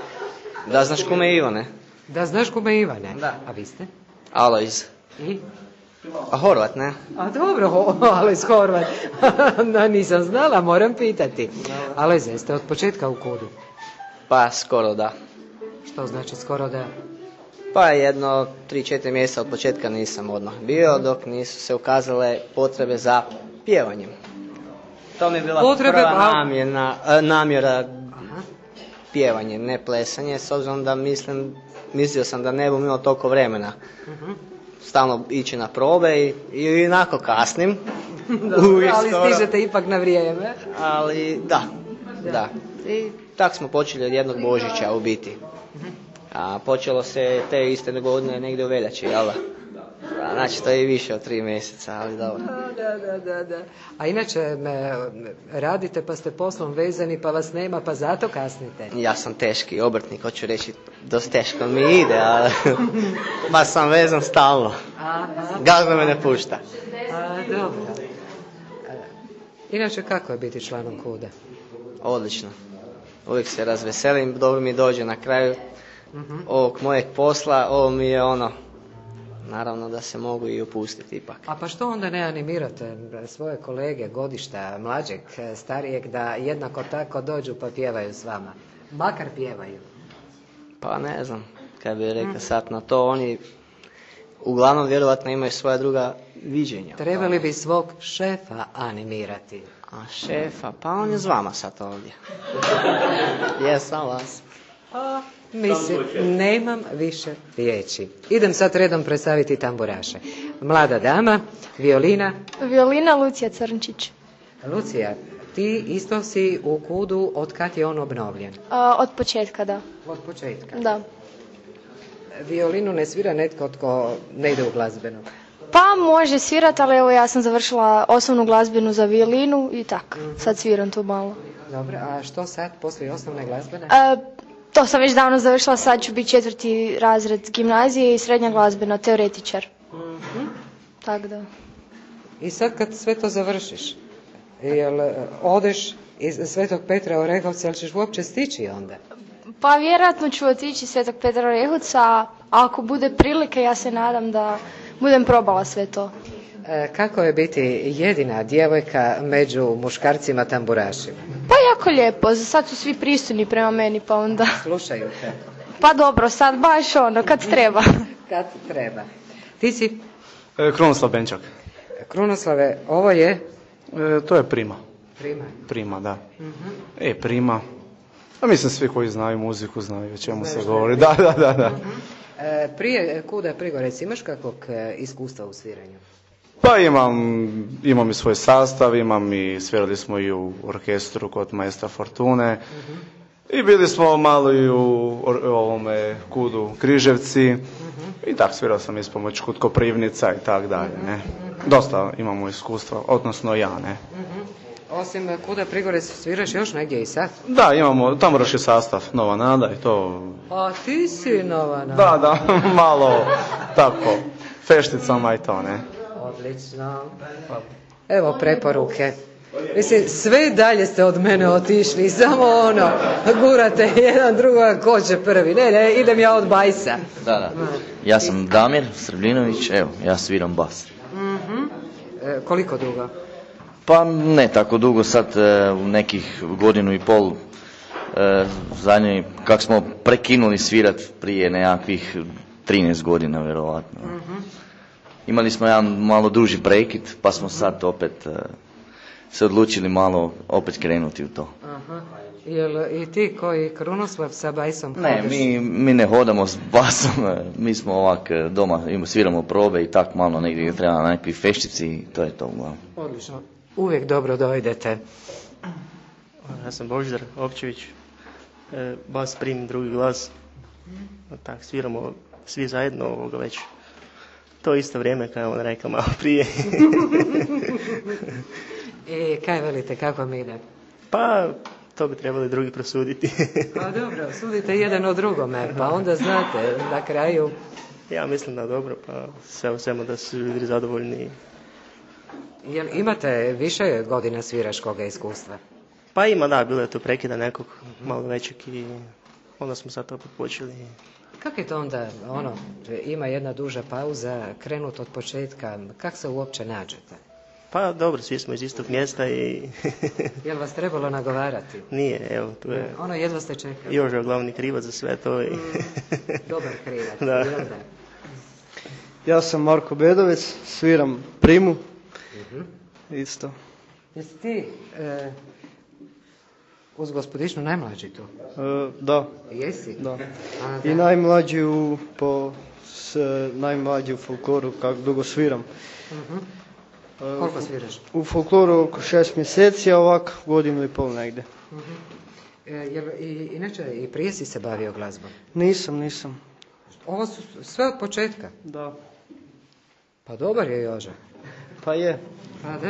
Da znaš kume Ivane. Da znaš kume Ivane? Da. A vi ste? Alojz. I? A Horvat, ne? A dobro, Alojz Horvat. No, nisam znala, moram pitati. Alojz, jeste od početka u Kudu? Pa skoro da. Što znači skoro da? Pa jedno tri četiri mjeseca od početka nisam odmah bio, dok nisu se ukazale potrebe za pjevanjem. To mi je bila Potrebe, prva namjena, namjera Aha. pjevanje, ne plesanje, s obzirom da mislim, mislio sam da ne bom imao toliko vremena. Uh-huh. Stalno ići na probe i, i onako kasnim. uvijek ali skoro. stižete ipak na vrijeme. Ali da, da. I tak smo počeli od jednog Božića u biti. A počelo se te iste godine negdje u veljači, jel da? A, znači to je i više od tri mjeseca, ali dobro. Da, da, da, da. A inače me, radite pa ste poslom vezani pa vas nema pa zato kasnite. Ja sam teški obrtnik, hoću reći, dosta teško mi ide, ali baš sam vezan stalno. Gazda me ne pušta. A, dobro. Inače kako je biti članom KUD-a? Odlično. Uvijek se razveselim, dobro mi dođe na kraju uh-huh. ovog mojeg posla, ovo mi je ono, naravno da se mogu i opustiti ipak. A pa što onda ne animirate svoje kolege, godišta, mlađeg, starijeg, da jednako tako dođu pa pjevaju s vama? Makar pjevaju. Pa ne znam, kaj bi rekao sad na to, oni uglavnom vjerovatno imaju svoja druga viđenja. Trebali bi svog šefa animirati. A šefa, pa on je s vama sad ovdje. Jesam vas. A, mislim, nemam više riječi. Idem sad redom predstaviti tamburaše. Mlada dama, violina. Violina Lucija Crnčić. Lucija, ti isto si u KUD-u od kad je on obnovljen? A, od početka, da. Od početka? Da. Violinu ne svira netko tko ne ide u glazbenu? Pa može svirati, ali evo ja sam završila osnovnu glazbenu za violinu i tak. Mm-hmm. Sad sviram tu malo. Dobro, a što sad poslije osnovne glazbene? A, to sam već davno završila, sad ću biti četvrti razred gimnazije i srednja glazbena, teoretičar. Mm-hmm. Tak da. I sad kad sve to završiš, jel odeš iz Svetog Petra Orehovca, jel ćeš uopće stići onda? Pa vjerojatno ću otići Svetog Petra Orehovca, a ako bude prilike ja se nadam da budem probala sve to. E, kako je biti jedina djevojka među muškarcima tamburašima? Pa jako lijepo, za sad su svi pristojni prema meni pa onda... Slušaju te. Pa dobro, sad baš ono, kad treba. Kad treba. Ti si? E, Krunoslav Benčak. Krunoslave, ovo je? E, to je Prima. Prima? Prima, da. Uh-huh. E, Prima. A mislim svi koji znaju muziku znaju o čemu Znaš se govori. Da, da, da. da. Uh-huh. E, prije KUD-a Prigorec, imaš kakvog e, iskustva u sviranju? Pa imam, imam i svoj sastav, imam i svirali smo i u orkestru kod Maestra Fortune. Uh-huh. I bili smo malo i u or, ovome KUD-u Križevci. Uh-huh. I tak svirao sam ispomoć kod Koprivnica i tak dalje, ne. Dosta imamo iskustva, odnosno ja, ne. Uh-huh. Osim KUD-a Prigorec, sviraš još negdje i sad? Da, imamo tamburaški sastav, Nova Nada i to... A ti si Nova Nada? Da, da, malo tako, fešticama i to, ne. Odlično. Evo preporuke. Mislim, sve dalje ste od mene otišli, samo ono, gurate jedan drugoga, ko će prvi. Ne, ne, idem ja od bajsa. Da, da. Ja sam Damir Srbljinović, evo, ja sviram bas. Mm-hmm. E, koliko dugo? Pa ne tako dugo, sad e, u nekih godinu i pol e, zadnjoj, kak smo prekinuli svirat prije nekakvih trinaest godina, vjerovatno. Mm-hmm. Imali smo jedan malo duži prekid, pa smo sad opet e, se odlučili malo opet krenuti u to. Aha. Jel i ti koji Krunoslav sa bajsom Ne, mi, mi ne hodamo s basom, mi smo ovak doma, sviramo probe i tak malo negdje treba na nekakvi feščici i to je to uglavnom. Odlično. Uvijek dobro dojdete. Ja sam Božidar Opčević, e, bas Prim, drugi glas. Tak, sviramo svi zajedno ovoga već. To isto vrijeme kao on rekao malo prije. I kaj velite, kako mi ide? Pa, to bi trebali drugi prosuditi. Pa dobro, sudite jedan od drugome, pa onda znate na kraju. Ja mislim da dobro, pa sve u svemu da su ljudi zadovoljni. Jel imate više godina sviraškoga iskustva? Pa ima, da, bilo je to prekida nekog malo većeg i onda smo sad opet počeli. Kako je to onda, ono, ima jedna duža pauza, krenut od početka, kako se uopće nađete? Pa dobro, svi smo iz istog mjesta i... Jel vas trebalo nagovarati? Nije, evo, tu je... Ono, jedva ste čekali. Joža glavni krivac za sve to i... Dobar krivac, da. jel da? Ja sam Marko Bedovec, sviram Primu. Uh-huh. Isto. Jesi ti e, uz gospodičnu najmlađi tu? E, da. Jesi? Da. A, da. I najmlađi u, po, s, najmlađi u folkloru, kako dugo sviram. Uh-huh. Koliko sviraš? U folkloru oko šest mjeseci, a ovako godinu i pol negdje. Uh-huh. E, jel, i, inače, i prije si se bavio glazbom? Nisam, nisam. Ovo su sve od početka? Da. Pa dobar je Joža. Pa je. Pa da?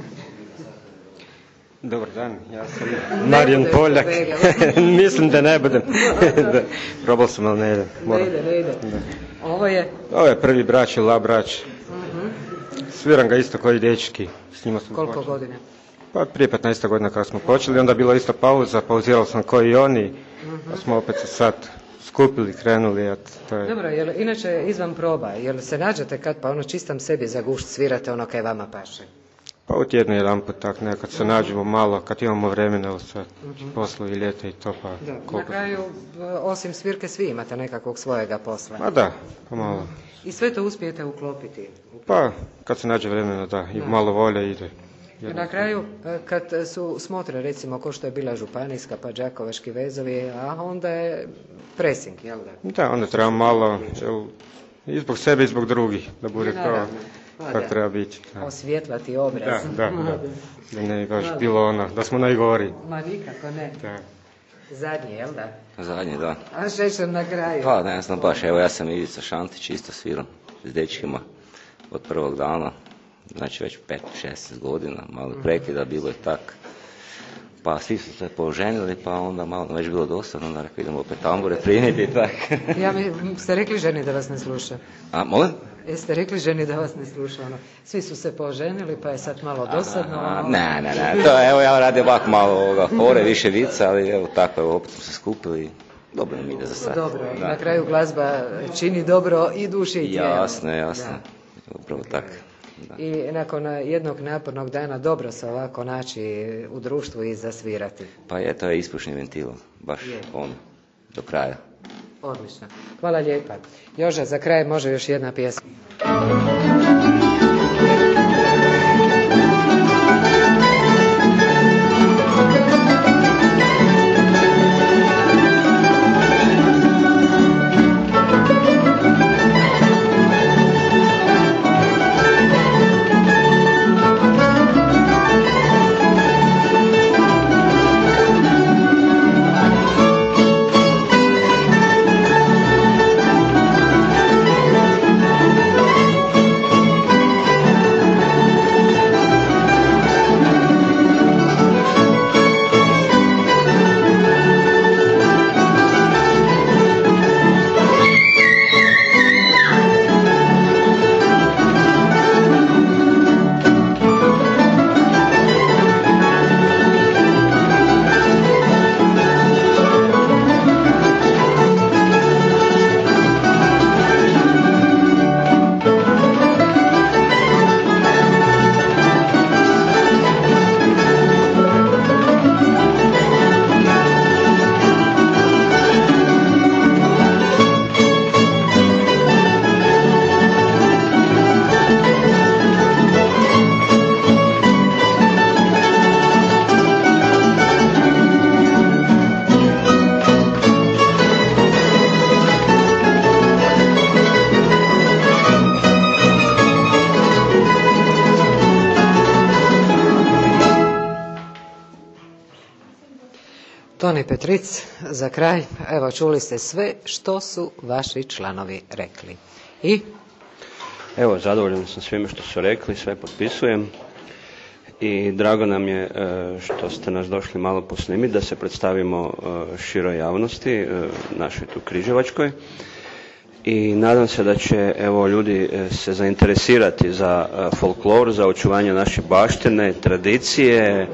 Dobar dan, ja sam Marijan Poljak. Mislim da ne budem. Da, probao sam, ali ne ide. Ne ide, ne ide. Da. Ovo je? Ovo je prvi brač i la brač. Uh-huh. Sviram ga isto koji dečki. S njima sam Koliko počeli. godina? Pa prije petnaest godina kada smo počeli, onda je bila isto pauza, pauzirao sam koji i oni, uh-huh. Pa smo opet se sad skupili, krenuli. At, to je... Dobro, jel, inače izvan proba, jel se nađete kad pa ono čistam sebi za gušt svirate ono kaj vama paše? Pa u tjednu jedan put tak nekad se nađemo malo, kad imamo vremena u sve uh-huh. poslu i ljeta i to pa... Da. Na kraju, osim svirke, svi imate nekakvog svojega posla. Ma da, pa malo. I sve to uspijete uklopiti? Pa, kad se nađe vremena, da, i da. Malo volje ide. I na kraju, kad su smotre, recimo, ko što je bila županijska, pa đakovački vezovi, a onda je pressing, jel da? Da, onda treba malo, jel, i zbog sebe i zbog drugih, da bude to kako treba biti. Da. Osvjetlati obraz. Da, da, da. Da ne bi baš bilo ono, da smo najgori. Ma nikako ne. Da. Zadnji, jel da? Zadnji, da. A Šešer na kraju? Pa, ne znam baš, evo ja sam Ivica Šantić, isto sviram s dečkima od prvog dana. Znači već pet šest godina, malo prekida, bilo je tak. Pa svi su se poženili, pa onda malo već bilo dosadno, onda rekao idemo opet tambure primiti i tak. Ja mi, ste rekli ženi da vas ne sluša? A, molim? Jeste rekli ženi da vas ne sluša, ono, svi su se poženili, pa je sad malo dosadno. A, ono... Ne, ne, ne, to evo ja radim ovako malo ovoga, fore, više vica, ali evo tako, evo opet smo se skupili. Dobro nam ide za sad. Dobro, da. Na kraju glazba čini dobro i duši i tijelu. Jasno, jasno, da. Upravo tako. Da. I nakon jednog napornog dana dobro se ovako naći u društvu i zasvirati. Pa je, to je ispušni ventil, baš je. On, do kraja. Odlično. Hvala lijepa. Joža, za kraj može još jedna pjesma. Toni Petric, za kraj, evo čuli ste sve što su vaši članovi rekli. I? Evo, zadovoljan sam svime što su rekli, sve potpisujem. I drago nam je što ste nas došli malo posnimiti, da se predstavimo široj javnosti, našoj tu Križevačkoj. I nadam se da će evo ljudi se zainteresirati za folklor, za očuvanje naše baštine, tradicije,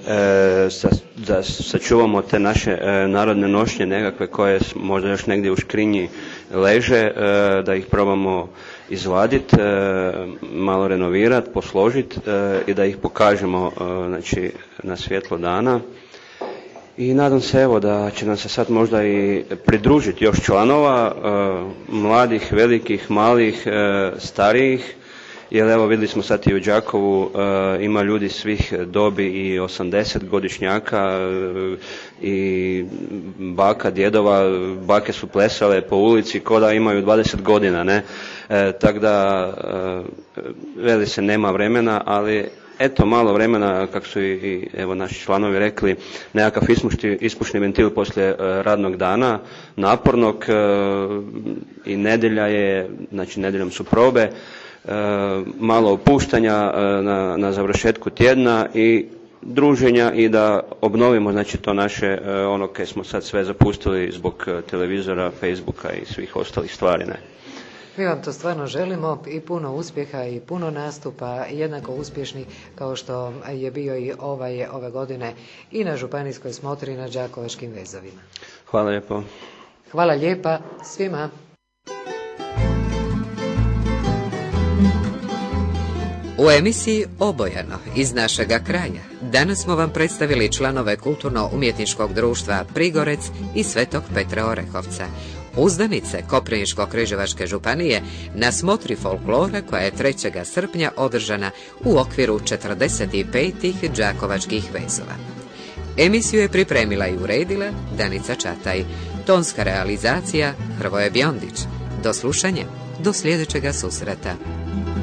da sačuvamo te naše narodne nošnje nekakve koje možda još negdje u škrinji leže, da ih probamo izvaditi, malo renovirati, posložiti i da ih pokažemo znači, na svjetlo dana. I nadam se evo da će nam se sad možda i pridružiti još članova, mladih, velikih, malih, starijih jer evo vidjeli smo sad i u Đakovu, e, ima ljudi svih dobi i osamdeset godišnjaka e, i baka, djedova, bake su plesale po ulici ko da imaju dvadeset godina, ne? E, tako da, e, veli se nema vremena, ali eto malo vremena, kako su i, i evo naši članovi rekli, nekakav ispušni, ispušni ventil poslije e, radnog dana, napornog e, i nedjelja je, znači nedjeljom su probe, e, malo opuštanja e, na, na završetku tjedna i druženja i da obnovimo znači to naše e, ono kaj smo sad sve zapustili zbog televizora, Facebooka i svih ostalih stvari, ne. Mi vam to stvarno želimo i puno uspjeha i puno nastupa, jednako uspješni kao što je bio i ovaj, ove godine i na županijskoj smotri i na đakovačkim vezovima. Hvala lijepo. Hvala lijepa svima. U emisiji Obojano iz našega kraja danas smo vam predstavili članove Kulturno-umjetničkog društva Prigorec i Svetog Petra Orehovca, uzdanice Koprivničko-križevačke županije na smotri folklora koja je trećeg srpnja održana u okviru četrdeset pet đakovačkih vezova. Emisiju je pripremila i uredila Danica Čataj, tonska realizacija Hrvoje Bjondić. Do slušanja, do sljedećega susreta.